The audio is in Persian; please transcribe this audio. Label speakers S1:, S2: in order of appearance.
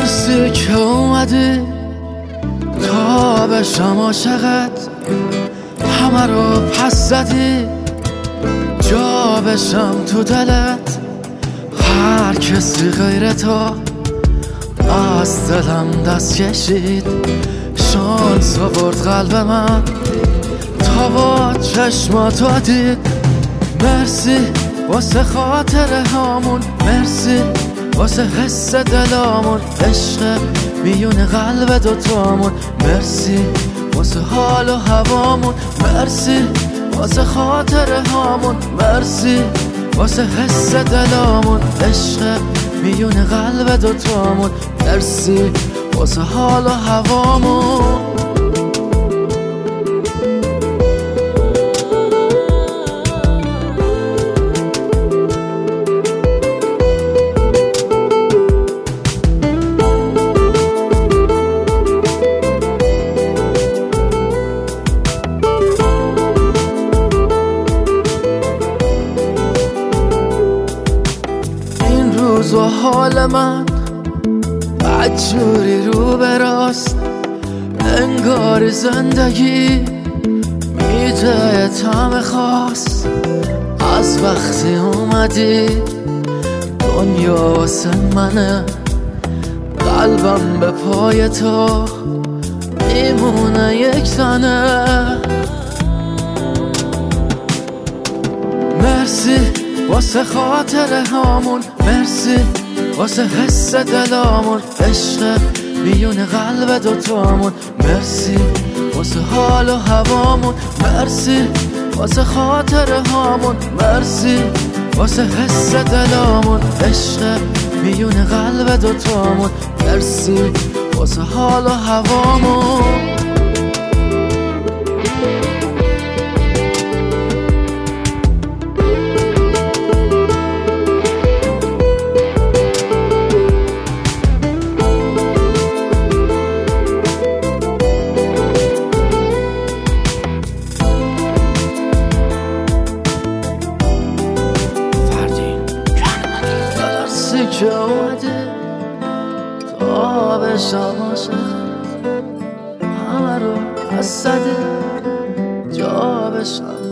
S1: مرسی که اومدی تا بشم عاشقت، همه رو پس زدی جا بشم تو دلت. هر کسی غیر تو از دلم دست کشید، شانس آورد قلب من تا با چشماتو دید. مرسی واسه خاطره هامون، مرسی واسه حس دلامون، عشق میون قلب دوتامون. مرسی واسه حال و هوامون، مرسی واسه خاطره هامون، مرسی واسه حس دلامون، عشق میون قلب دوتامون. مرسی واسه حال و هوامون. روز و حال من بدجوری رو براست، انگار زندگی میده طعم خاص. از وقتی اومدی دنیا واسه منه، قلبم به پای تو میمونه یک تنه. مرسی واسه خاطره هامون، مرسی واسه حس دلامون، عشق میون قلب دوتامون. مرسی واسه حال و هوامون، مرسی واسه خاطره هامون، مرسی واسه حس دلامون، عشق میون قلب دوتامون. مرسی واسه حال و هوامون. که اومدی تا بشم عاشقت، همه رو پس زدی جا بشم